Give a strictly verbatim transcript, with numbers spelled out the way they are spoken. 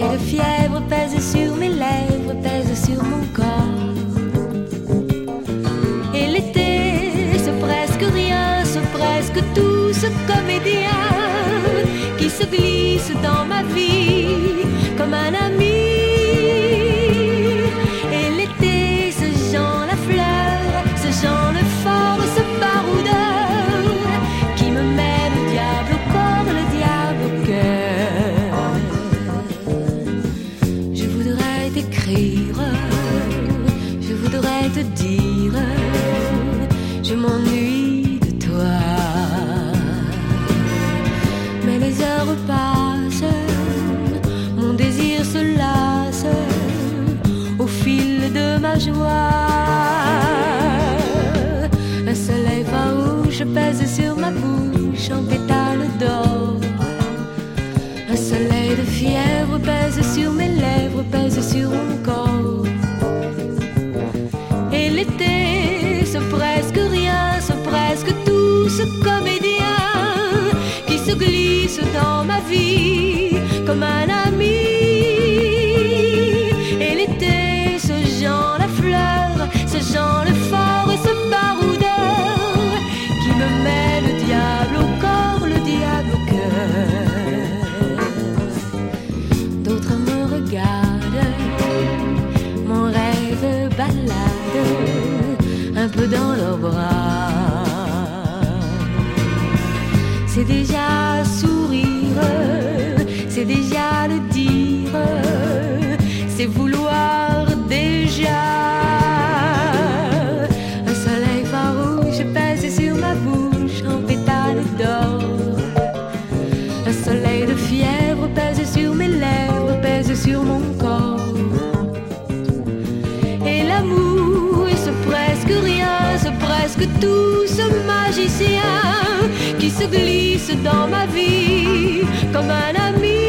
de fièvre pèse sur mes lèvres, pèse sur mon corps. Et l'été, c'est presque rien, c'est presque tout ce comédien qui se glisse dans ma vie comme un ami. Et l'été, ce Jean la fleur, ce Jean le fort, ce baroudeur qui me met le diable au corps, le diable au cœur. Je voudrais t'écrire, je voudrais te dire, je m'ennuie de toi. Mais les heures passent, mon désir se lasse au fil de ma joie. Un soleil farouche pèse sur ma bouche en pétales d'or. Un soleil de fièvre pèse sur mes lèvres, pèse sur mon corps. Et l'été, c'est presque rien, c'est presque tout ce comédien qui se glisse dans ma vie comme un ami. Et l'été, ce Jean la fleur, ce Jean le fort et ce baroudeur qui me met le diable au corps, le diable au cœur. D'autres me regardent, mon rêve balade un peu dans leurs bras. C'est déjà sourire, c'est déjà le dire, c'est vouloir déjà. Un soleil farouche pèse sur ma bouche en pétales d'or. Un soleil de fièvre pèse sur mes lèvres, pèse sur mon corps. Et l'amour, c'est presque rien, c'est presque tout ce magicien qui se glisse dans ma vie comme un ami.